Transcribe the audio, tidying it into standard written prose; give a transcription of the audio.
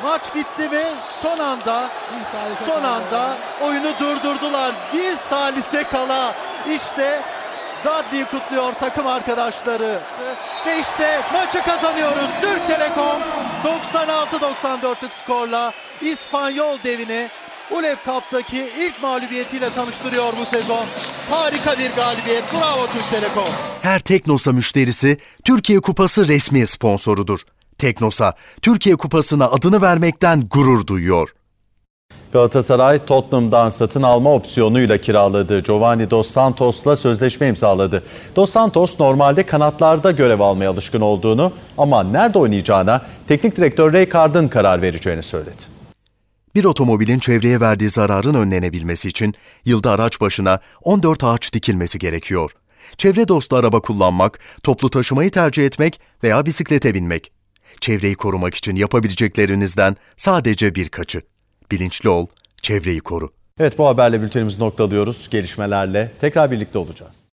Maç bitti ve son anda oyunu durdurdular. Bir salise kala işte Dudley'i kutluyor takım arkadaşları. Ve işte maçı kazanıyoruz. Türk Telekom 96-94'lük skorla İspanyol devini UEFA Cup'taki ilk mağlubiyetiyle tanıştırıyor bu sezon. Harika bir galibiyet. Bravo Türk Telekom. Her Teknosa müşterisi Türkiye Kupası resmi sponsorudur. Teknosa, Türkiye Kupası'na adını vermekten gurur duyuyor. Galatasaray, Tottenham'dan satın alma opsiyonuyla kiraladığı Giovanni Dos Santos'la sözleşme imzaladı. Dos Santos normalde kanatlarda görev almaya alışkın olduğunu ama nerede oynayacağına teknik direktör Rijkaard'ın karar vereceğini söyledi. Bir otomobilin çevreye verdiği zararın önlenebilmesi için yılda araç başına 14 ağaç dikilmesi gerekiyor. Çevre dostu araba kullanmak, toplu taşımayı tercih etmek veya bisiklete binmek. Çevreyi korumak için yapabileceklerinizden sadece birkaçı. Bilinçli ol, çevreyi koru. Evet, bu haberle bültenimizi noktalıyoruz. Gelişmelerle tekrar birlikte olacağız.